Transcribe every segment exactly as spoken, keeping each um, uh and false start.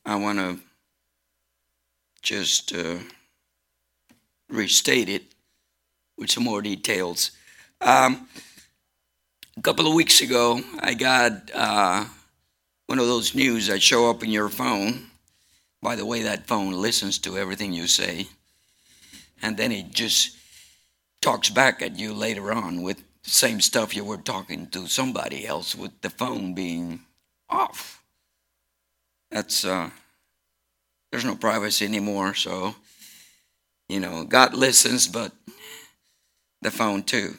I want to just uh, restate it with some more details. Um, a couple of weeks ago, I got uh, one of those news that show up in your phone. By the way, that phone listens to everything you say, and then it just talks back at you later on with the same stuff you were talking to somebody else with the phone being off. That's uh, there's no privacy anymore, so you know God listens, but the phone too.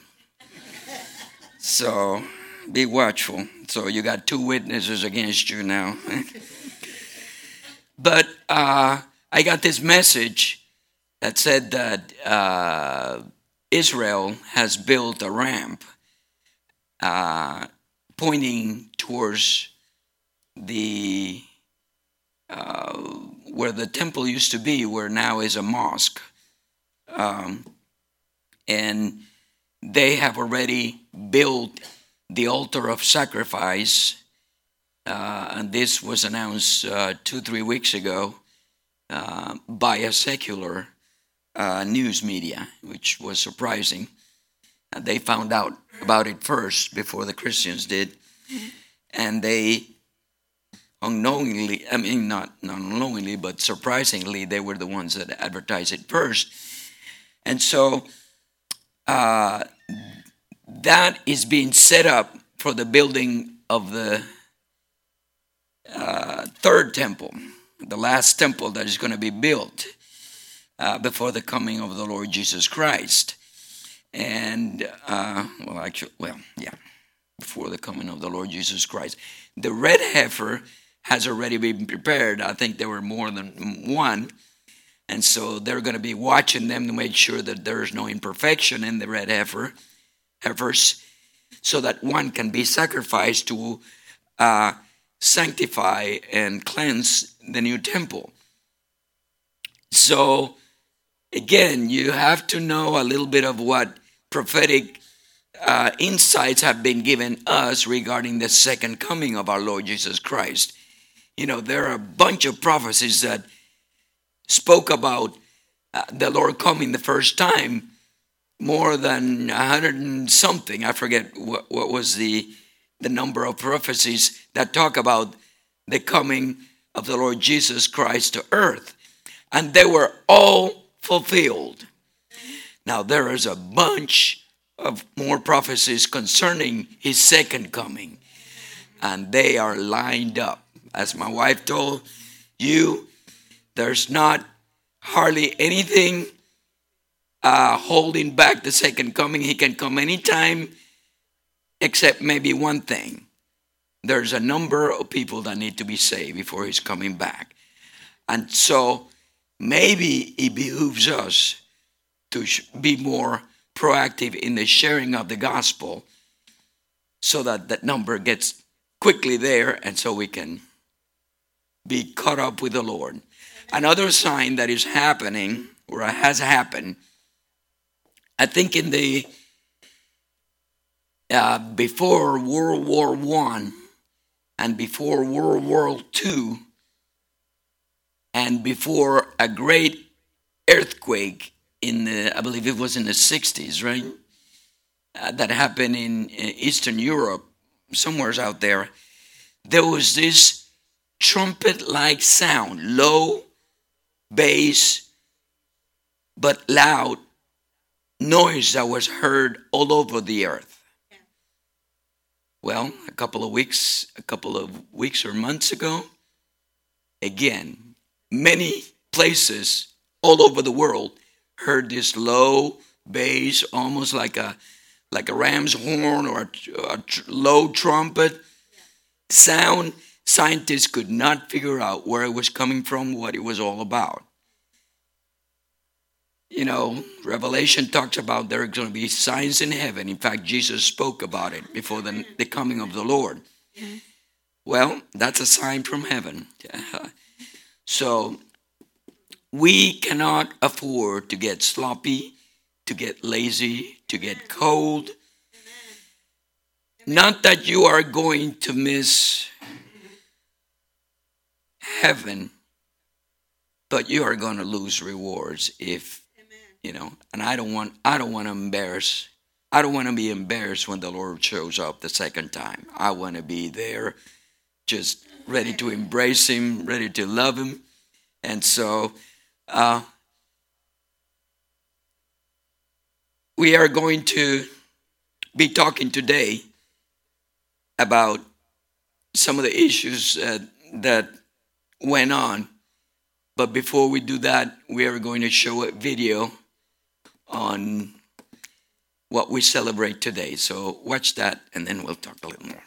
So be watchful. So you got two witnesses against you now. But uh, I got this message that said that uh, Israel has built a ramp uh, pointing towards the uh, where the temple used to be, where now is a mosque, um, and they have already built the altar of sacrifice, uh, and this was announced uh, two, three weeks ago uh, by a secular uh, news media, which was surprising. And they found out about it first before the Christians did, and they unknowingly, I mean, not, not unknowingly, but surprisingly, they were the ones that advertised it first. And so uh, that is being set up for the building of the uh, third temple, the last temple that is going to be built uh, before the coming of the Lord Jesus Christ. And, uh, well, actually, well, yeah, before the coming of the Lord Jesus Christ. The red heifer has already been prepared. I think there were more than one. And so they're going to be watching them to make sure that there's no imperfection in the red heifer, heifers, so that one can be sacrificed to uh, sanctify and cleanse the new temple. So, again, you have to know a little bit of what prophetic uh, insights have been given us regarding the second coming of our Lord Jesus Christ. You know, there are a bunch of prophecies that spoke about uh, the Lord coming the first time, more than a hundred and something. I forget what, what was the the number of prophecies that talk about the coming of the Lord Jesus Christ to earth. And they were all fulfilled. Now there is a bunch of more prophecies concerning his second coming. And they are lined up. As my wife told you, there's not hardly anything uh, holding back the second coming. He can come anytime, except maybe one thing. There's a number of people that need to be saved before he's coming back. And so maybe it behooves us to be more proactive in the sharing of the gospel so that that number gets quickly there and so we can be caught up with the Lord. Another sign that is happening, or has happened, I think in the uh, before World War One and before World War Two and before a great earthquake in the, I believe it was in the sixties, right? Uh, that happened in, in Eastern Europe, somewhere out there. There was this trumpet-like sound, low, bass, but loud noise that was heard all over the earth. Well, a couple of weeks, a couple of weeks or months ago, again, many places all over the world heard this low bass, almost like a like a ram's horn or a, a low trumpet sound. Scientists could not figure out where it was coming from, what it was all about. You know, Revelation talks about there are going to be signs in heaven. In fact, Jesus spoke about it before the, the coming of the Lord. Well, that's a sign from heaven. So we cannot afford to get sloppy, to get lazy, to get cold. Not that you are going to miss heaven but you are going to lose rewards if, you know, and I don't want, I don't want to embarrass, I don't want to be embarrassed when the Lord shows up the second time. I want to be there just ready to embrace him, ready to love him. And so, uh, we are going to be talking today about some of the issues uh, that went on. But before we do that, we are going to show a video on what we celebrate today. So watch that, and then we'll talk a little more.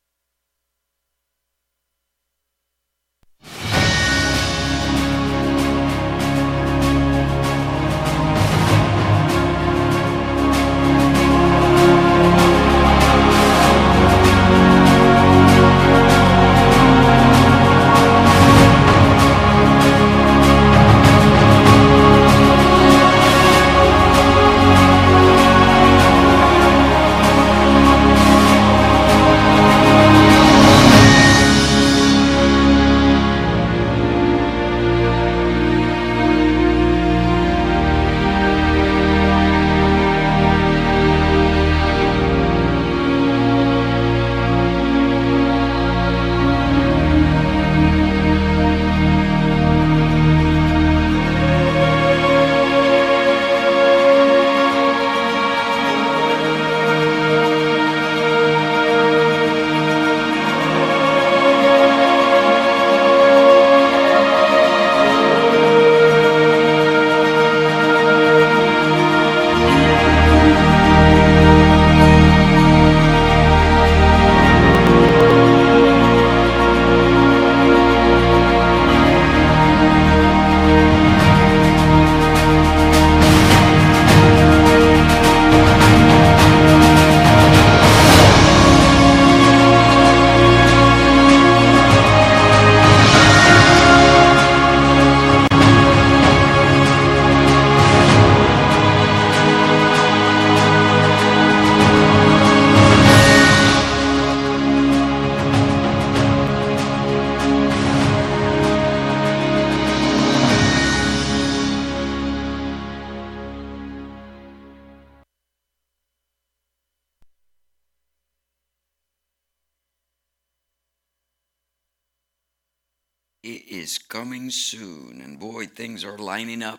He is coming soon, and boy, things are lining up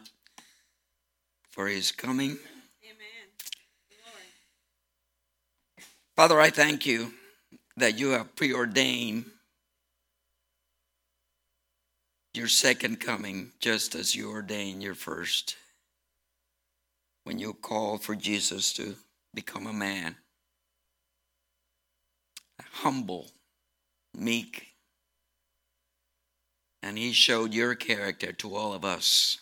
for his coming. Amen. Father, I thank you that you have preordained your second coming just as you ordained your first. When you called for Jesus to become a man, humble, meek, and he showed your character to all of us.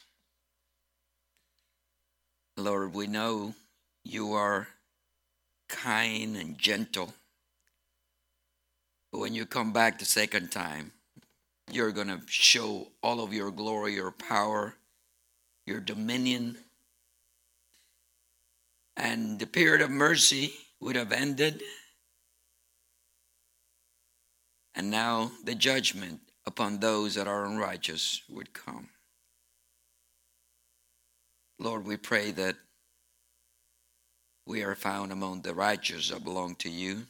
Lord, we know you are kind and gentle. But when you come back the second time, you're going to show all of your glory, your power, your dominion. And the period of mercy would have ended. And now the judgment upon those that are unrighteous would come. Lord, we pray that we are found among the righteous that belong to you.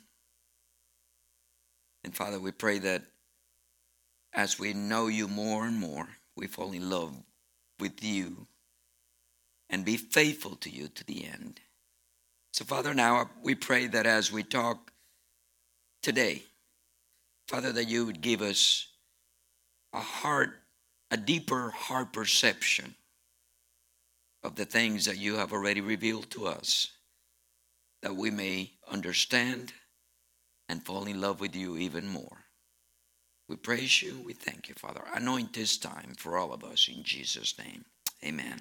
And Father, we pray that as we know you more and more, we fall in love with you and be faithful to you to the end. So Father, now we pray that as we talk today, Father, that you would give us a heart, a deeper heart perception of the things that you have already revealed to us, that we may understand and fall in love with you even more. We praise you. We thank you, Father. Anoint this time for all of us in Jesus' name. Amen.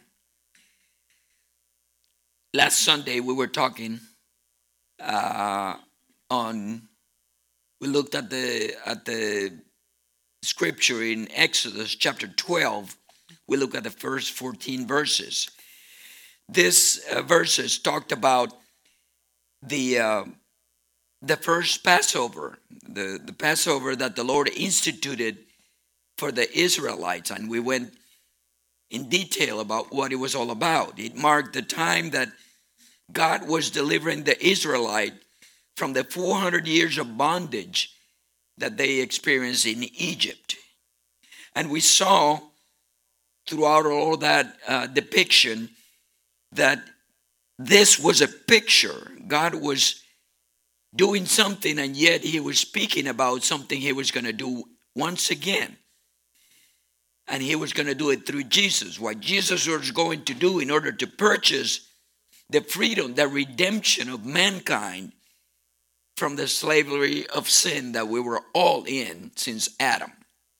Last Sunday we were talking uh, on, we looked at the at the scripture in Exodus chapter twelve. We look at the first fourteen verses. This uh, verses talked about the uh, the first Passover, the, the Passover that the Lord instituted for the Israelites. And we went in detail about what it was all about. It marked the time that God was delivering the Israelite from the four hundred years of bondage that they experienced in Egypt. And we saw throughout all that uh, depiction that this was a picture. God was doing something, and yet he was speaking about something he was going to do once again. And he was going to do it through Jesus. What Jesus was going to do in order to purchase the freedom, the redemption of mankind from the slavery of sin that we were all in since Adam.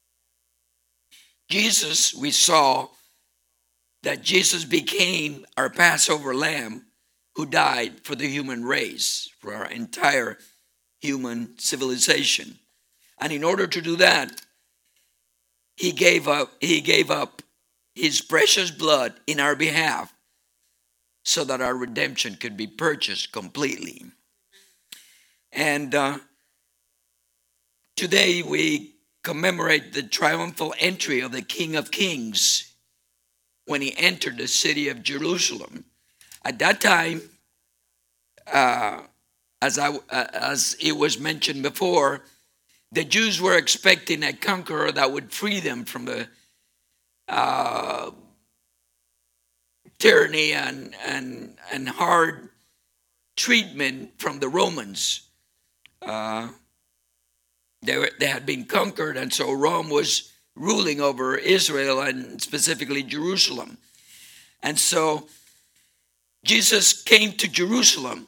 Jesus, we saw that Jesus became our Passover lamb who died for the human race, for our entire human civilization. And in order to do that, he gave up, he gave up his precious blood in our behalf so that our redemption could be purchased completely. And uh, today we commemorate the triumphal entry of the King of Kings when he entered the city of Jerusalem. At that time, uh, as I, uh, as it was mentioned before, the Jews were expecting a conqueror that would free them from the uh, tyranny and, and, and hard treatment from the Romans. Uh, they, were, they had been conquered, and so Rome was ruling over Israel and specifically Jerusalem. And so Jesus came to Jerusalem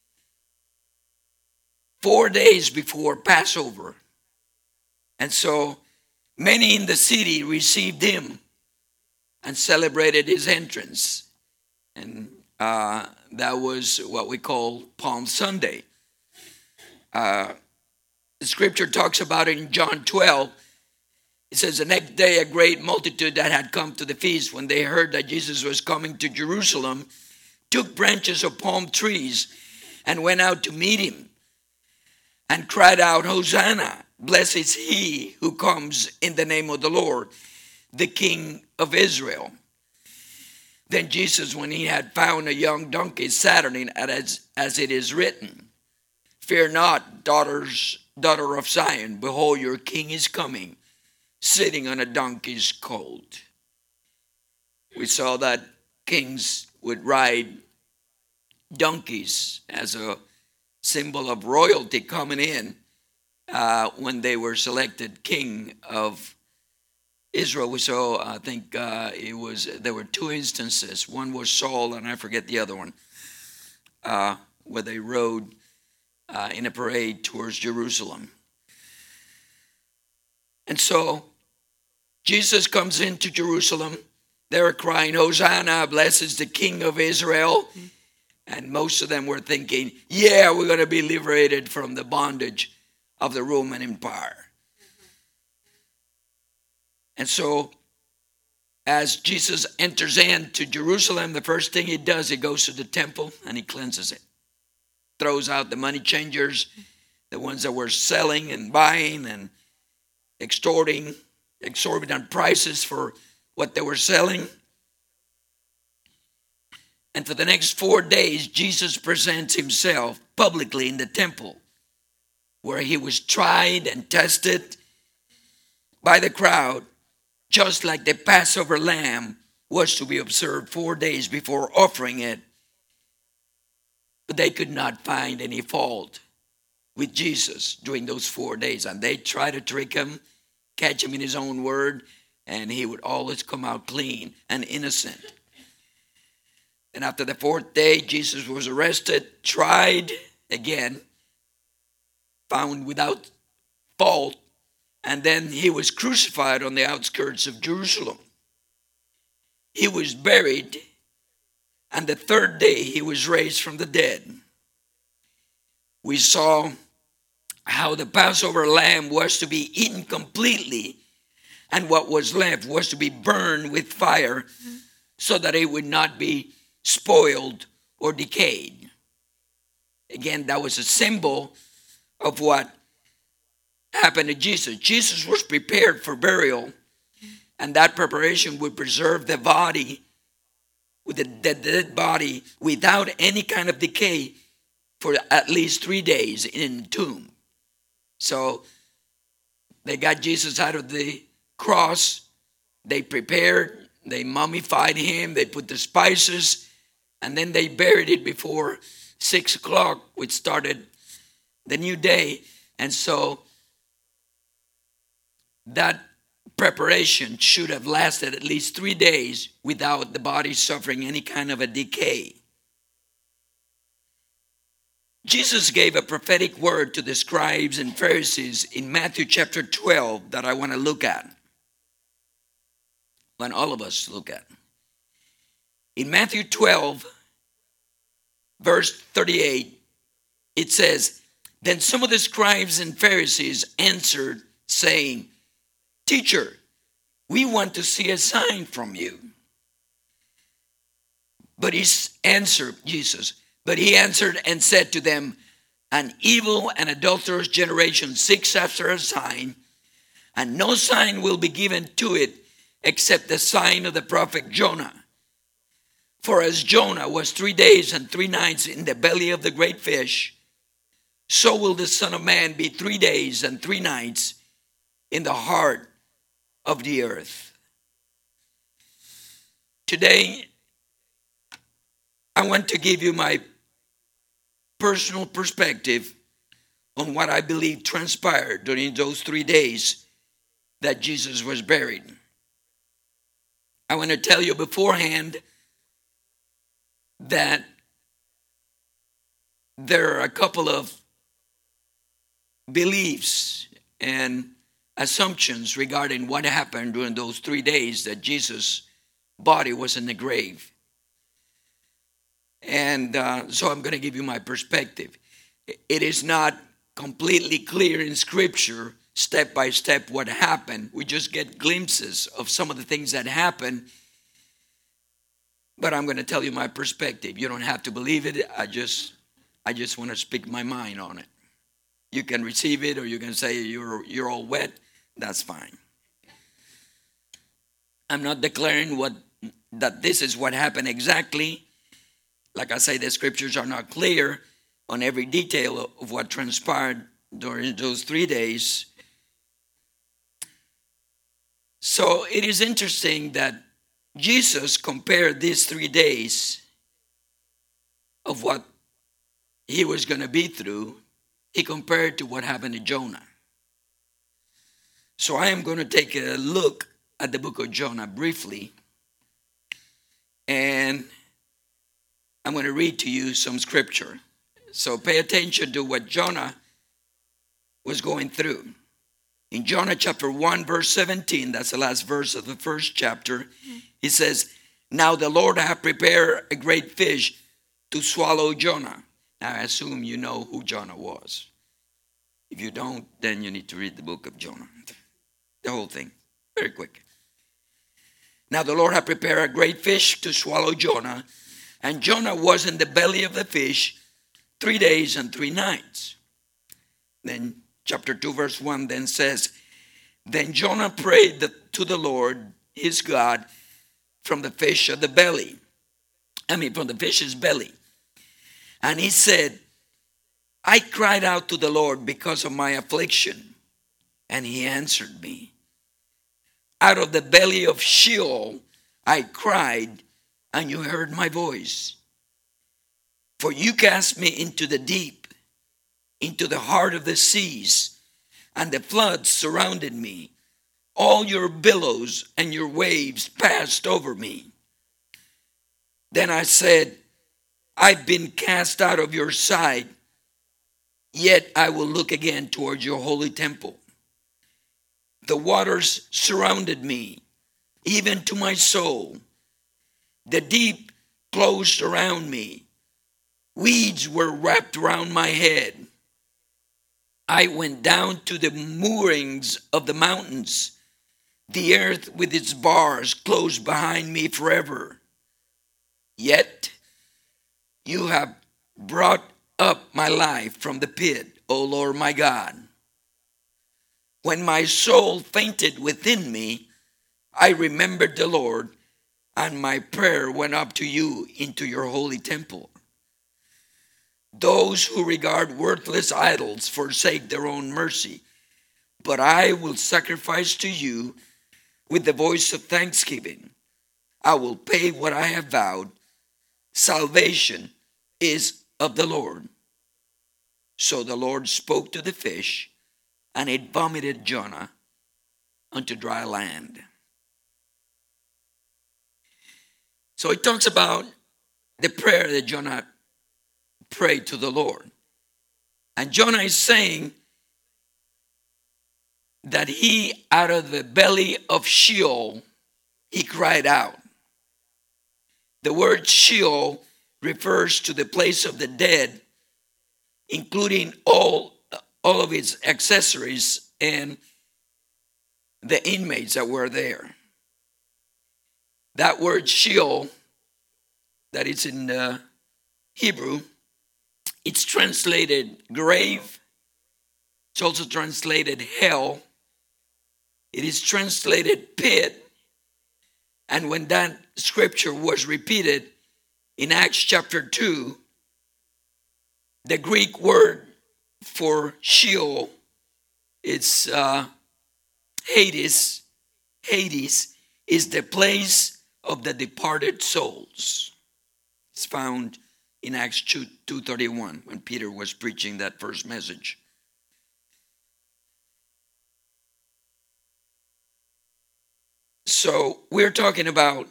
four days before Passover. And so many in the city received him and celebrated his entrance. And uh, that was what we call Palm Sunday. Uh, the scripture talks about it in John twelve. It says, the next day a great multitude that had come to the feast, when they heard that Jesus was coming to Jerusalem, took branches of palm trees and went out to meet him and cried out, Hosanna, blessed is he who comes in the name of the Lord, the King of Israel. Then Jesus, when he had found a young donkey, sat on it, as, as it is written, fear not, daughters, daughter of Zion, behold, your king is coming, sitting on a donkey's colt. We saw that kings would ride donkeys as a symbol of royalty coming in uh, when they were selected king of Israel. We saw, I think uh, it was, there were two instances. One was Saul, and I forget the other one, uh, where they rode uh, in a parade towards Jerusalem. And so Jesus comes into Jerusalem. They're crying, Hosanna, blessed is the King of Israel. And most of them were thinking, yeah, we're going to be liberated from the bondage of the Roman Empire. And so as Jesus enters into Jerusalem, the first thing he does, he goes to the temple and he cleanses it. Throws out the money changers, the ones that were selling and buying and extorting exorbitant prices for what they were selling. And for the next four days, Jesus presents himself publicly in the temple, where he was tried and tested by the crowd, just like the Passover lamb was to be observed four days before offering it. But they could not find any fault with Jesus during those four days. And they tried to trick him, catch him in his own word, and he would always come out clean and innocent. And after the fourth day, Jesus was arrested, tried again, found without fault, and then he was crucified on the outskirts of Jerusalem. He was buried, and the third day he was raised from the dead. We saw how the Passover lamb was to be eaten completely, and what was left was to be burned with fire so that it would not be spoiled or decayed. Again, that was a symbol of what happened to Jesus. Jesus was prepared for burial And that preparation would preserve the body, with the dead body, without any kind of decay for at least three days in the tomb. So they got Jesus out of the cross. They prepared, they mummified him, they put the spices, and then they buried it before six o'clock, which started the new day. And so that preparation should have lasted at least three days without the body suffering any kind of a decay. Jesus gave a prophetic word to the scribes and Pharisees in Matthew chapter twelve that I want to look at. Want all of us to look at. In Matthew twelve, verse thirty-eight, it says, "Then some of the scribes and Pharisees answered, saying, 'Teacher, we want to see a sign from you.' But he answered, Jesus, but he answered and said to them, 'An evil and adulterous generation seeks after a sign, and no sign will be given to it except the sign of the prophet Jonah. For as Jonah was three days and three nights in the belly of the great fish, so will the Son of Man be three days and three nights in the heart of the earth.'" Today, I want to give you my personal perspective on what I believe transpired during those three days that Jesus was buried. I want to tell you beforehand that there are a couple of beliefs and assumptions regarding what happened during those three days that Jesus' body was in the grave. And uh, so I'm going to give you my perspective. It is not completely clear in Scripture, step by step, what happened. We just get glimpses of some of the things that happened. But I'm going to tell you my perspective. You don't have to believe it. I just, I just want to speak my mind on it. You can receive it, or you can say you're you're all wet. That's fine. I'm not declaring what that this is what happened exactly. Like I say, the scriptures are not clear on every detail of what transpired during those three days. So it is interesting that Jesus compared these three days of what he was going to be through, he compared to what happened to Jonah. So I am going to take a look at the book of Jonah briefly, and I'm going to read to you some scripture. So pay attention to what Jonah was going through. In Jonah chapter one, verse seventeen, that's the last verse of the first chapter, he says, "Now the Lord hath prepared a great fish to swallow Jonah." Now I assume you know who Jonah was. If you don't, then you need to read the book of Jonah. The whole thing, very quick. "Now the Lord hath prepared a great fish to swallow Jonah, and Jonah was in the belly of the fish three days and three nights." Then chapter two, verse one then says, "Then Jonah prayed to the Lord his God from the fish of the belly." I mean, from the fish's belly. "And he said, I cried out to the Lord because of my affliction, and he answered me. Out of the belly of Sheol I cried, and you heard my voice. For you cast me into the deep, into the heart of the seas, and the floods surrounded me. All your billows and your waves passed over me. Then I said, I've been cast out of your sight, yet I will look again towards your holy temple. The waters surrounded me, even to my soul. The deep closed around me. Weeds were wrapped around my head. I went down to the moorings of the mountains. The earth with its bars closed behind me forever. Yet you have brought up my life from the pit, O Lord my God. When my soul fainted within me, I remembered the Lord, and my prayer went up to you into your holy temple. Those who regard worthless idols forsake their own mercy, but I will sacrifice to you with the voice of thanksgiving. I will pay what I have vowed. Salvation is of the Lord. So the Lord spoke to the fish, and it vomited Jonah unto dry land. So it talks about the prayer that Jonah prayed to the Lord. And Jonah is saying that he, out of the belly of Sheol, he cried out. The word Sheol refers to the place of the dead, including all, all of its accessories and the inmates that were there. That word Sheol, that is in uh, Hebrew, it's translated grave. It's also translated hell. It is translated pit. And when that scripture was repeated in Acts chapter two, the Greek word for Sheol, it's uh, Hades. Hades is the place of the departed souls. It's found in Acts two thirty-one when Peter was preaching that first message. So we're talking about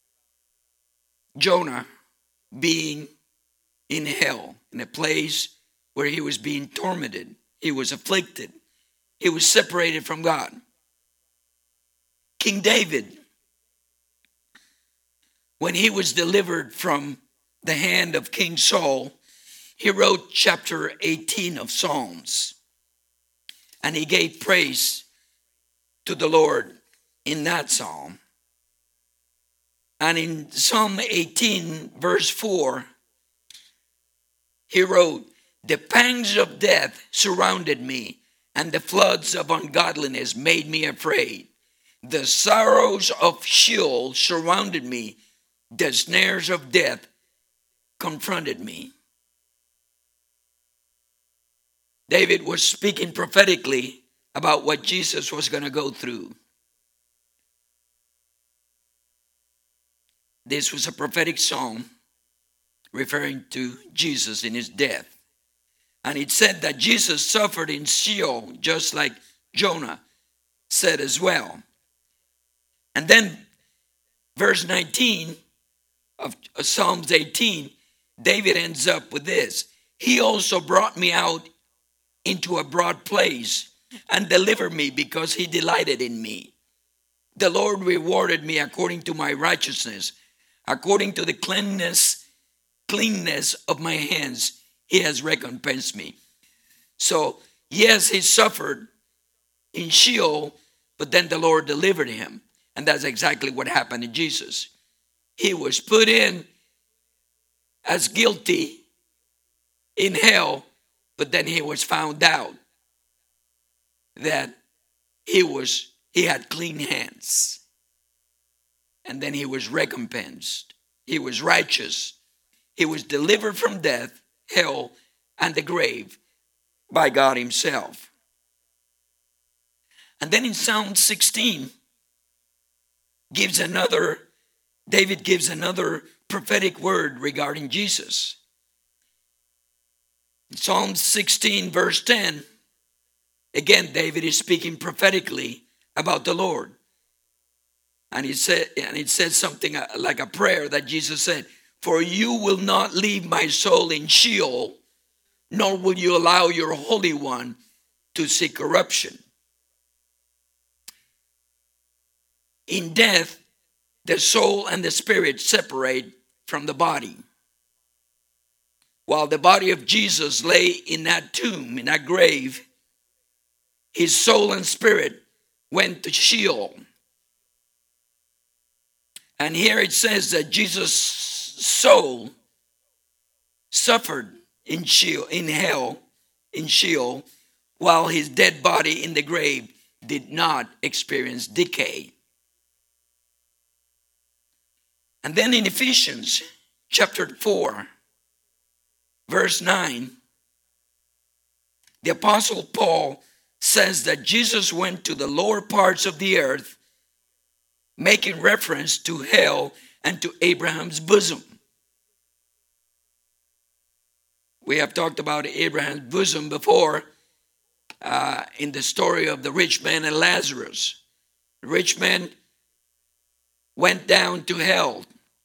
Jonah being in hell, in a place where he was being tormented. He was afflicted. He was separated from God. King David, when he was delivered from the hand of King Saul, he wrote chapter eighteen of Psalms. And he gave praise to the Lord in that psalm. And in Psalm eighteen, verse four, he wrote, "The pangs of death surrounded me, and the floods of ungodliness made me afraid. The sorrows of Sheol surrounded me. The snares of death confronted me." David was speaking prophetically about what Jesus was going to go through. This was a prophetic psalm referring to Jesus in his death. And it said that Jesus suffered in Sheol, just like Jonah said as well. And then verse nineteen of Psalms eighteen, David ends up with this: "He also brought me out into a broad place and delivered me because he delighted in me. The Lord rewarded me according to my righteousness. According to the cleanness, cleanness of my hands, he has recompensed me." So, yes, he suffered in Sheol, but then the Lord delivered him. And that's exactly what happened to Jesus. He was put in as guilty in hell, but then he was found out that he was he had clean hands. And then he was recompensed. He was righteous. He was delivered from death, hell, and the grave by God himself. And then in Psalm sixteen, gives another, David gives another prophetic word regarding Jesus. In Psalm sixteen, verse ten, again, David is speaking prophetically about the Lord. And he said, and it says something like a prayer that Jesus said, "For you will not leave my soul in Sheol, nor will you allow your Holy One to see corruption." In death, the soul and the spirit separate from the body. While the body of Jesus lay in that tomb, in that grave, his soul and spirit went to Sheol. And here it says that Jesus' soul suffered in Sheol, in hell, in Sheol, while his dead body in the grave did not experience decay. And then in Ephesians chapter four, verse nine, the Apostle Paul says that Jesus went to the lower parts of the earth, making reference to hell and to Abraham's bosom. We have talked about Abraham's bosom before uh, in the story of the rich man and Lazarus. The rich man went down to hell.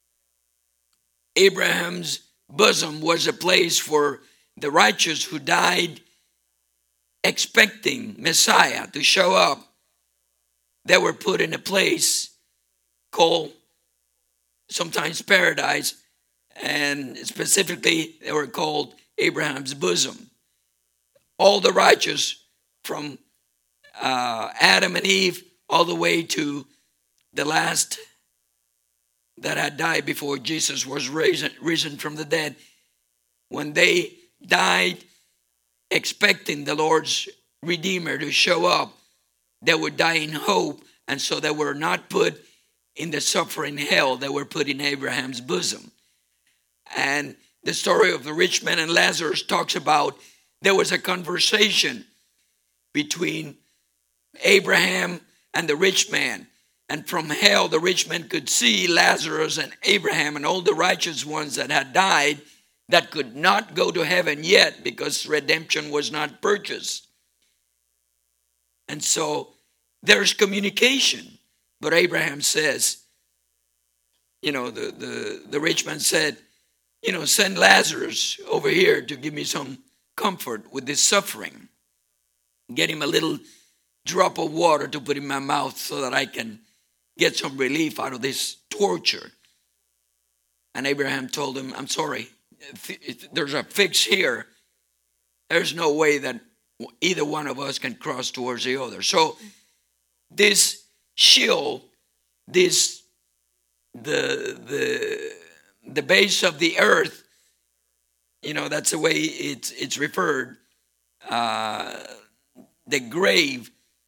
Abraham's bosom was a place for the righteous who died expecting Messiah to show up. They were put in a place called sometimes paradise, and specifically they were called Abraham's bosom. All the righteous from uh, Adam and Eve all the way to the last that had died before Jesus was risen, risen from the dead, when they died expecting the Lord's Redeemer to show up, they would die in hope, and so they were not put in the suffering hell. They were put in Abraham's bosom. And the story of the rich man and Lazarus talks about there was a conversation between Abraham and the rich man. And from hell, the rich man could see Lazarus and Abraham and all the righteous ones that had died that could not go to heaven yet because redemption was not purchased. And so there's communication. But Abraham says, you know, the, the, the rich man said, you know, send Lazarus over here to give me some comfort with this suffering. Get him a little drop of water to put in my mouth so that I can get some relief out of this torture. And Abraham told him, I'm sorry, there's a fix here. There's no way that either one of us can cross towards the other. So this Sheol, this the the the base of the earth, you know, that's the way it's it's referred. Uh, the grave,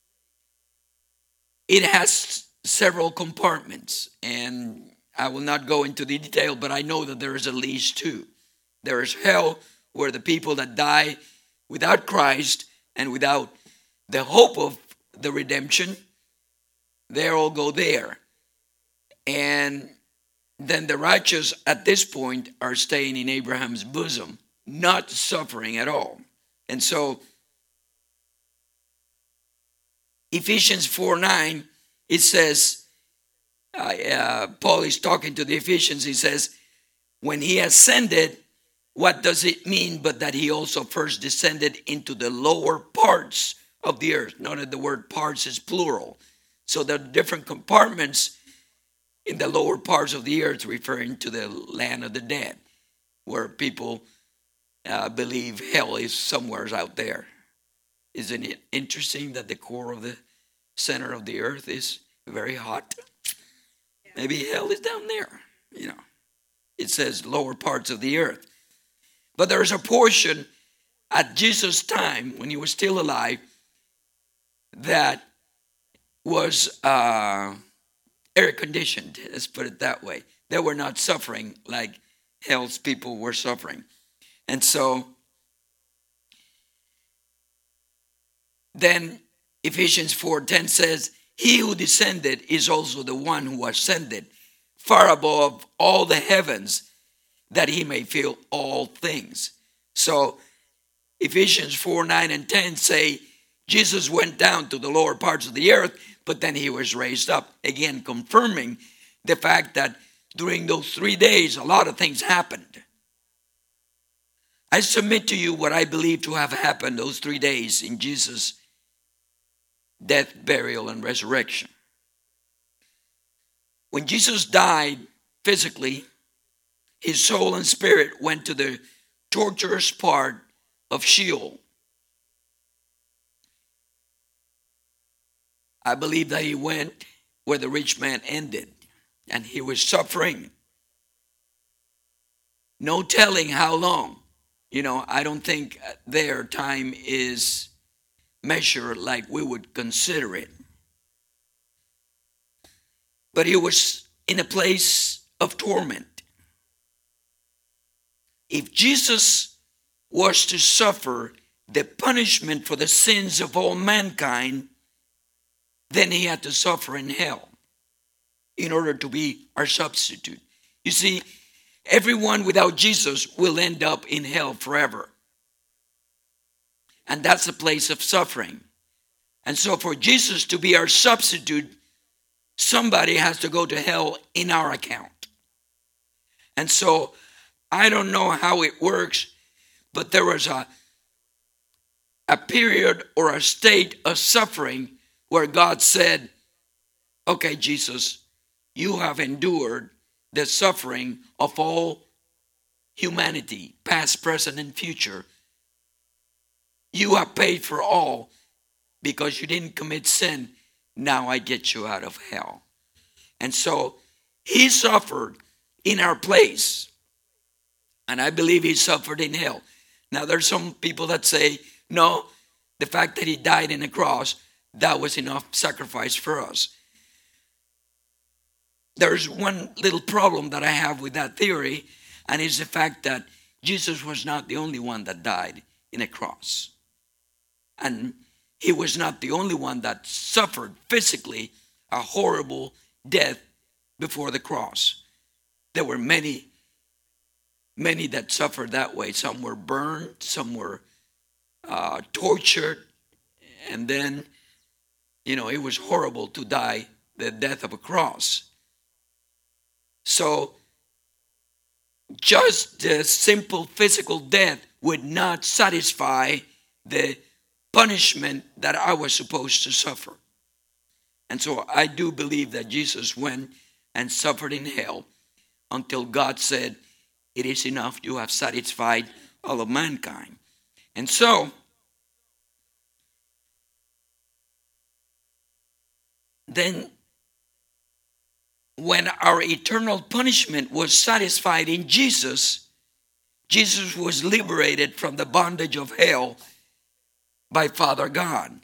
it has several compartments, and I will not go into the detail, but I know that there is at least two. There is hell, where the people that die without Christ and without the hope of the redemption, they all go there. And then the righteous at this point are staying in Abraham's bosom, not suffering at all. And so Ephesians four nine, it says, uh, uh, Paul is talking to the Ephesians, he says, when he ascended, what does it mean but that he also first descended into the lower parts of the earth? Note that the word parts is plural. So there are different compartments in the lower parts of the earth, referring to the land of the dead, where people uh, believe hell is somewhere out there. Isn't it interesting that the core of the center of the earth is very hot? Maybe hell is down there, you know. It says lower parts of the earth. But there is a portion at Jesus' time, when he was still alive, that was uh, air-conditioned, let's put it that way. They were not suffering like hell's people were suffering. And so then Ephesians four ten says, he who descended is also the one who ascended far above all the heavens, that he may fill all things. So Ephesians four nine and ten say Jesus went down to the lower parts of the earth, but then he was raised up, again confirming the fact that during those three days a lot of things happened. I submit to you what I believe to have happened those three days in Jesus' death, burial, and resurrection. When Jesus died physically, his soul and spirit went to the torturous part of Sheol. I believe that he went where the rich man ended, and he was suffering. No telling how long. You know, I don't think their time is measured like we would consider it. But he was in a place of torment. If Jesus was to suffer the punishment for the sins of all mankind, then he had to suffer in hell in order to be our substitute. You see, everyone without Jesus will end up in hell forever. And that's a place of suffering. And so for Jesus to be our substitute, somebody has to go to hell in our account. And so I don't know how it works, but there was a, a period or a state of suffering where God said, okay, Jesus, you have endured the suffering of all humanity, past, present, and future. You have paid for all because you didn't commit sin. Now I get you out of hell. And so he suffered in our place. And I believe he suffered in hell. Now there's some people that say, no, the fact that he died in a cross, that was enough sacrifice for us. There's one little problem that I have with that theory, and it's the fact that Jesus was not the only one that died in a cross. And he was not the only one that suffered physically a horrible death before the cross. There were many, many that suffered that way. Some were burned, some were uh, tortured, and then, you know, it was horrible to die the death of a cross. So just the simple physical death would not satisfy the punishment that I was supposed to suffer. And so I do believe that Jesus went and suffered in hell until God said, it is enough, you have satisfied all of mankind. And so, then when our eternal punishment was satisfied in Jesus, Jesus was liberated from the bondage of hell by Father God.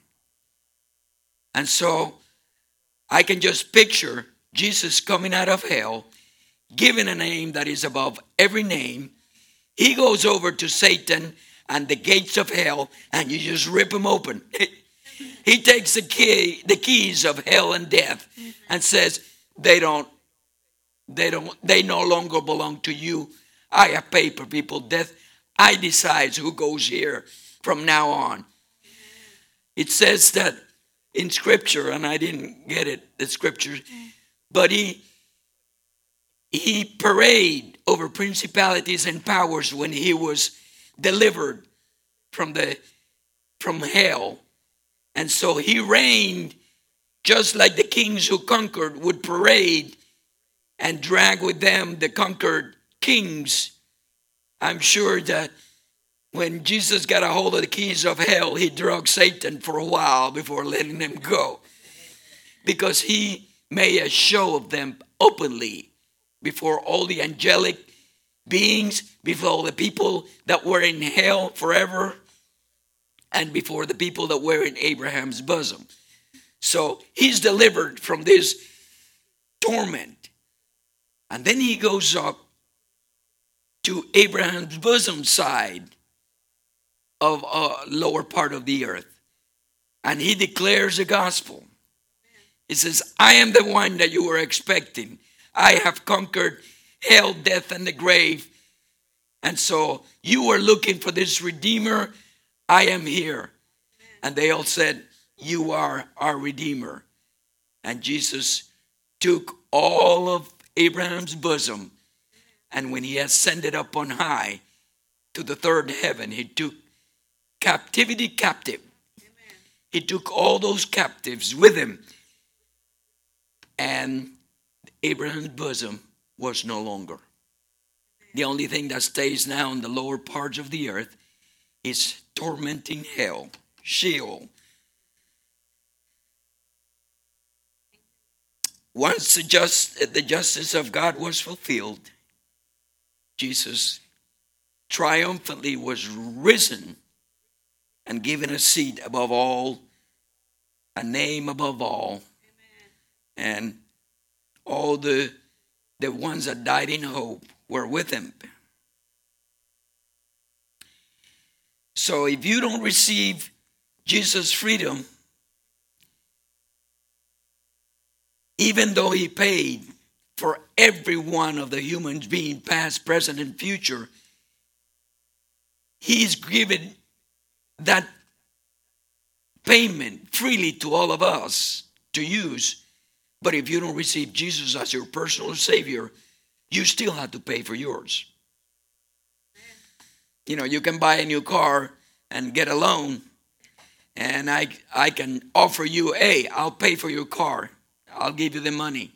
And so I can just picture Jesus coming out of hell, given a name that is above every name. He goes over to Satan and the gates of hell, and you just rip them open. He takes the key, the keys of hell and death, and says, they don't, they don't, they no longer belong to you. I have paid for people's death. I decide who goes here from now on. It says that in Scripture, and I didn't get it, the Scripture, but he he paraded over principalities and powers when he was delivered from the from hell. And so he reigned just like the kings who conquered would parade and drag with them the conquered kings. I'm sure that when Jesus got a hold of the keys of hell, he drugged Satan for a while before letting them go, because he made a show of them openly before all the angelic beings, before all the people that were in hell forever, and before the people that were in Abraham's bosom. So he's delivered from this torment. And then he goes up to Abraham's bosom side of a lower part of the earth. And he declares the gospel. He says, I am the one that you were expecting. I have conquered hell, death, and the grave. And so you were looking for this Redeemer. I am here. And they all said, you are our Redeemer. And Jesus took all of Abraham's bosom. And when he ascended up on high to the third heaven, he took captivity captive. Amen. He took all those captives with him. And Abraham's bosom was no longer. The only thing that stays now in the lower parts of the earth is tormenting hell, Sheol. Once the, just, the justice of God was fulfilled, Jesus triumphantly was risen and given a seat above all, a name above all. Amen. And all the the ones that died in hope were with him. So if you don't receive Jesus' freedom, even though he paid for every one of the humans being past, present, and future, he's given that payment freely to all of us to use. But if you don't receive Jesus as your personal Savior, you still have to pay for yours. You know, you can buy a new car and get a loan, and I, I can offer you, hey, I'll pay for your car. I'll give you the money.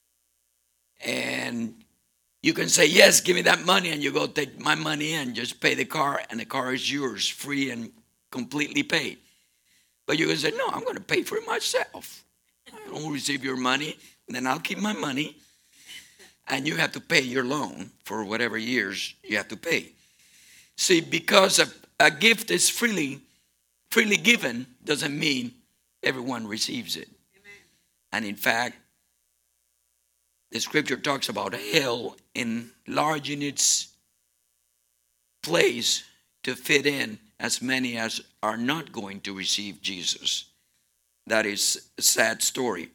And you can say, yes, give me that money, and you go take my money and just pay the car, and the car is yours, free and completely paid. But you can say, no, I'm going to pay for it myself. I don't receive your money, and then I'll keep my money, and you have to pay your loan for whatever years you have to pay. See, because a, a gift is freely, freely given doesn't mean everyone receives it. Amen. And in fact, the scripture talks about hell enlarging its place to fit in as many as are not going to receive Jesus. That is a sad story.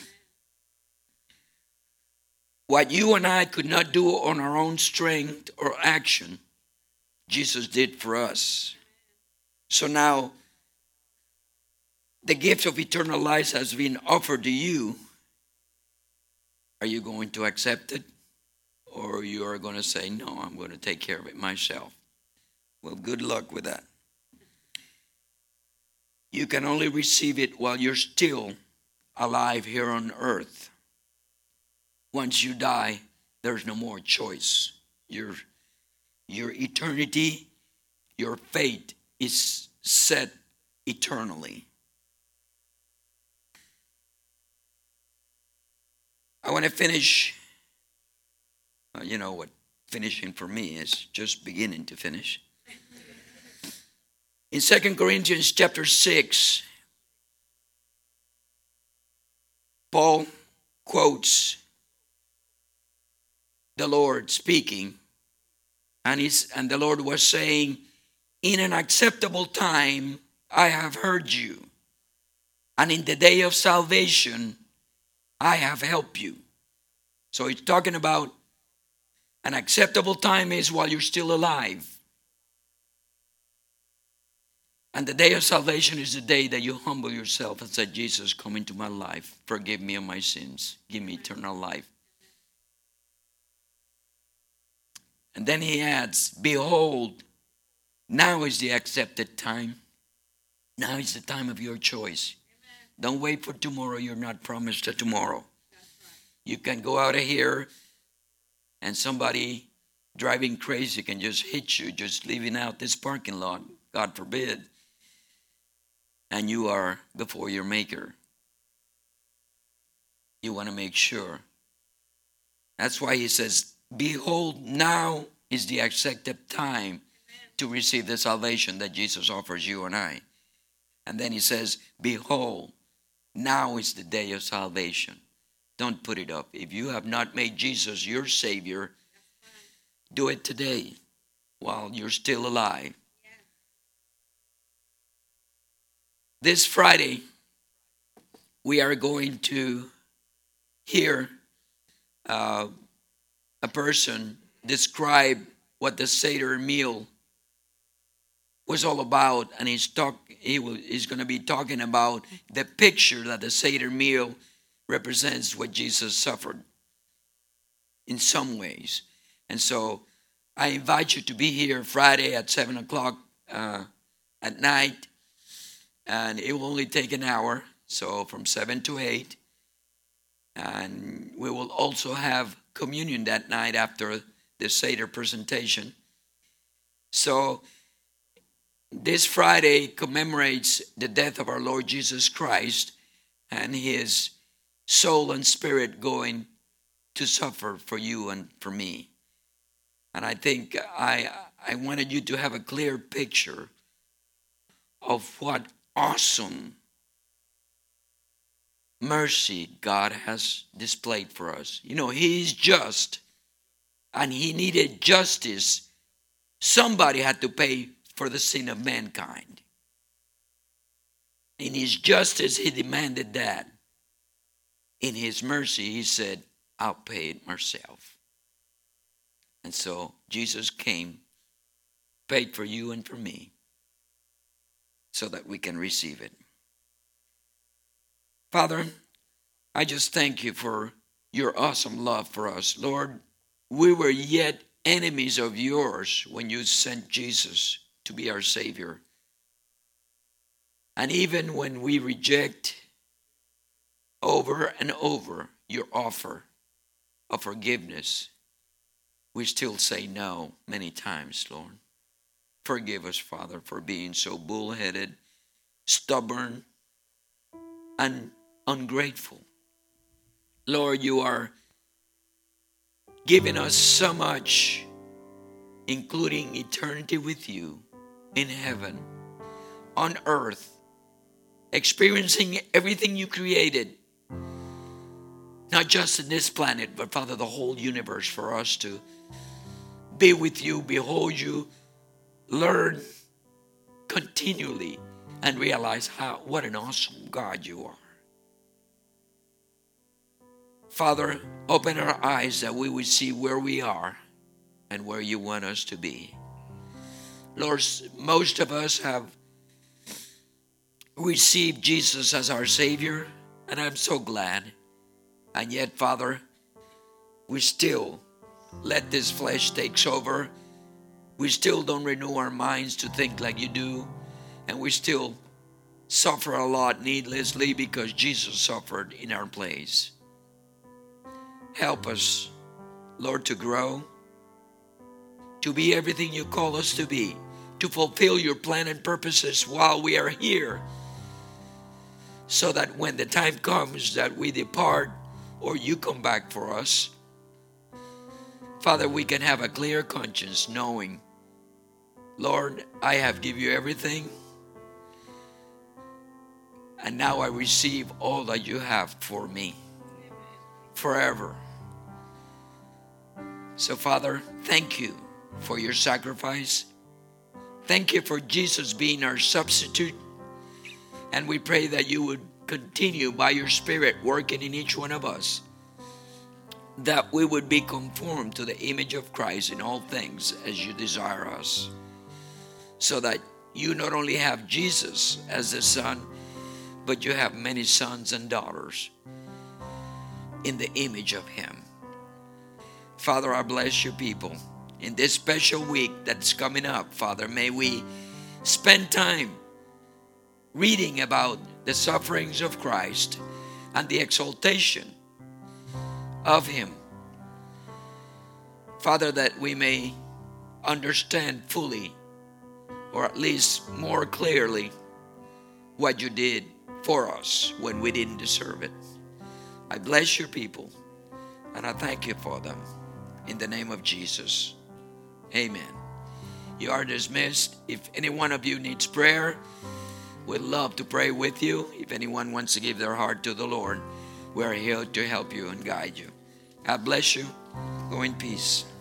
What you and I could not do on our own strength or action, Jesus did for us. So now, the gift of eternal life has been offered to you. Are you going to accept it? Or you are going to say, no, I'm going to take care of it myself? Well, good luck with that. You can only receive it while you're still alive here on earth. Once you die, there's no more choice. Your, your eternity, your fate is set eternally. I want to finish. Uh, you know what finishing for me is, just beginning to finish. In Second Corinthians chapter six, Paul quotes the Lord speaking, and, he's, and the Lord was saying, in an acceptable time I have heard you, and in the day of salvation I have helped you. So he's talking about an acceptable time is while you're still alive. And the day of salvation is the day that you humble yourself and say, Jesus, come into my life. Forgive me of my sins. Give me eternal life. And then he adds, behold, now is the accepted time. Now is the time of your choice. Amen. Don't wait for tomorrow. You're not promised a tomorrow. That's right. You can go out of here and somebody driving crazy can just hit you, just leaving out this parking lot, God forbid. And you are before your Maker. You want to make sure. That's why he says, behold, now is the accepted time. Amen. To receive the salvation that Jesus offers you and I. And then he says, behold, now is the day of salvation. Don't put it up. If you have not made Jesus your Savior, do it today while you're still alive. This Friday, we are going to hear uh, a person describe what the Seder meal was all about, and he's talk. He will, he's going to be talking about the picture that the Seder meal represents what Jesus suffered in some ways. And so I invite you to be here Friday at seven o'clock uh, at night. And it will only take an hour, so from seven to eight. And we will also have communion that night after the Seder presentation. So this Friday commemorates the death of our Lord Jesus Christ and his soul and spirit going to suffer for you and for me. And I think I I wanted you to have a clear picture of what awesome mercy God has displayed for us. You know, He is just, and He needed justice. Somebody had to pay for the sin of mankind. In His justice, He demanded that. In His mercy, He said, I'll pay it myself. And so Jesus came, paid for you and for me, so that we can receive it. Father, I just thank you for your awesome love for us. Lord, we were yet enemies of yours when you sent Jesus to be our Savior. And even when we reject over and over your offer of forgiveness, we still say no many times, Lord. Forgive us, Father, for being so bullheaded, stubborn, and ungrateful. Lord, you are giving us so much, including eternity with you in heaven, on earth, experiencing everything you created, not just in this planet, but Father, the whole universe, for us to be with you, behold you, learn continually, and realize how what an awesome God you are. Father, open our eyes that we would see where we are and where you want us to be. Lord, most of us have received Jesus as our Savior, and I'm so glad. And yet, Father, we still let this flesh take over. We still don't renew our minds to think like you do. And we still suffer a lot needlessly because Jesus suffered in our place. Help us, Lord, to grow, to be everything you call us to be, to fulfill your plan and purposes while we are here, so that when the time comes that we depart or you come back for us, Father, we can have a clear conscience knowing, Lord, I have given you everything, and now I receive all that you have for me forever. So, Father, thank you for your sacrifice. Thank you for Jesus being our substitute. And we pray that you would continue by your Spirit working in each one of us, that we would be conformed to the image of Christ in all things as you desire us, so that you not only have Jesus as the Son, but you have many sons and daughters in the image of him. Father, I bless your people. In this special week that's coming up, Father, may we spend time reading about the sufferings of Christ and the exaltation of him. Father, that we may understand fully, or at least more clearly, what you did for us when we didn't deserve it. I bless your people, and I thank you for them. In the name of Jesus, amen. You are dismissed. If any one of you needs prayer, we'd love to pray with you. If anyone wants to give their heart to the Lord, we're here to help you and guide you. God bless you. Go in peace.